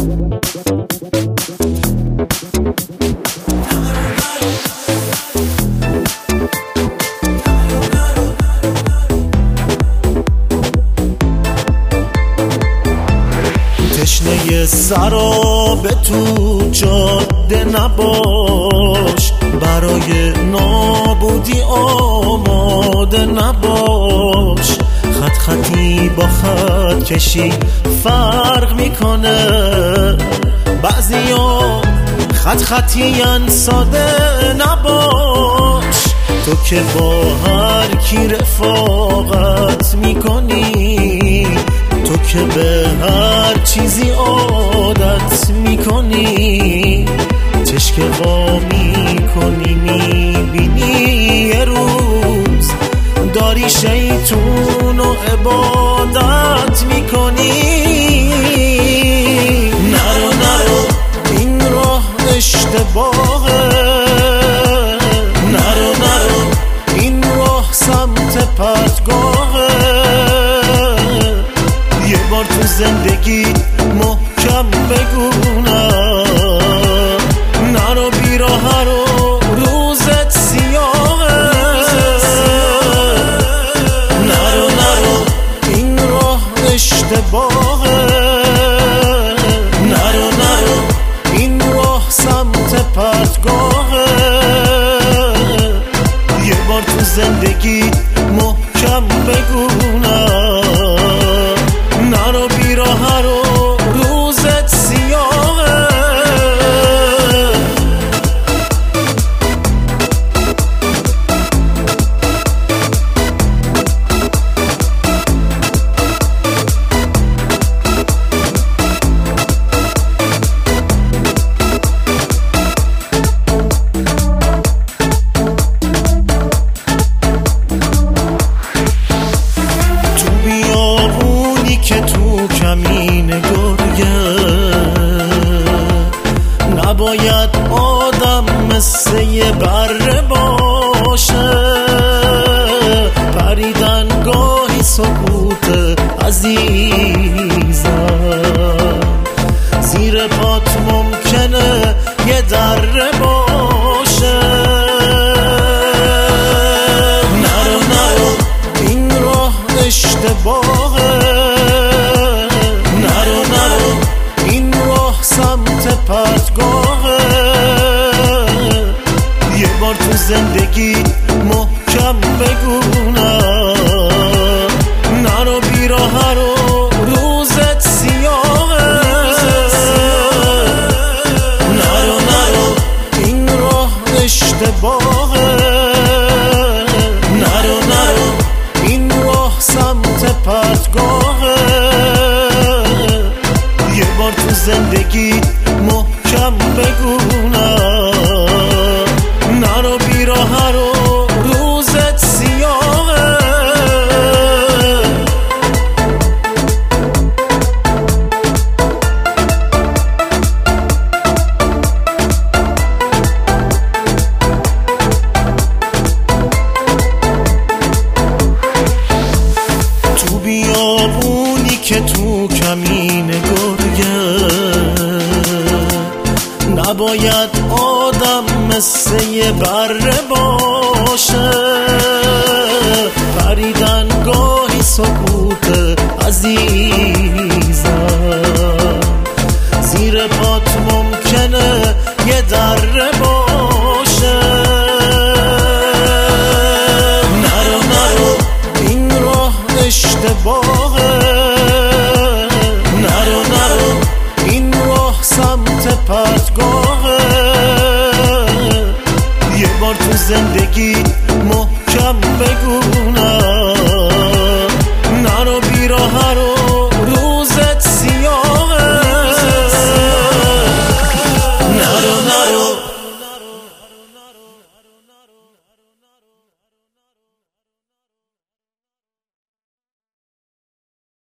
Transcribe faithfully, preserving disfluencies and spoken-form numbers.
تشنه سراب تو جاده نباش، برای نابودی آماده نباش. خط خطی با خط کشی فرق میکنه، بعضیا خط خطیان ساده نباش. تو که با هر کی رفاقت میکنی، تو که به هر چیزی عادت میکنی، چشک وا میکنی میبینی یه روز داری شیطون و عبادت میکنی. نرو نرو این راه اشتباهه، نرو نرو این راه سمت پرتگاهه. یه بار تو زندگی محکم بگو نه، نرو بی راه رو روزت سیاهه. نرو نرو این راه اشتباهه، نرو نرو این راه سمت پرتگاهه. یه بار تو زندگی محکم بگو نه، نرو بی راه رو روزت سیاهه. که تو کمین گرگه نباید آدم مثل یه بره باشه. پریدن گاهی سکوت عزیزم، زیر پات ممکنه یه دره باشه. نرو نرو این راه اشتباهه، نرو نرو این راه سمت پرتگاهه. یه بار تو زندگی محکم بگو نه، نرو بی راه رو روزت سیاهه. نرو نرو این راه اشتباهه، نرو نرو این راه سمت پرتگاهه. یه بار تو زندگی محکم بگو نه، نرو بی راه رو روزت سیاهه. تو بیابونی که تو کمین گرگه نباید آدم مثل یه بره باشه. پریدن گاهی سکوت عزیز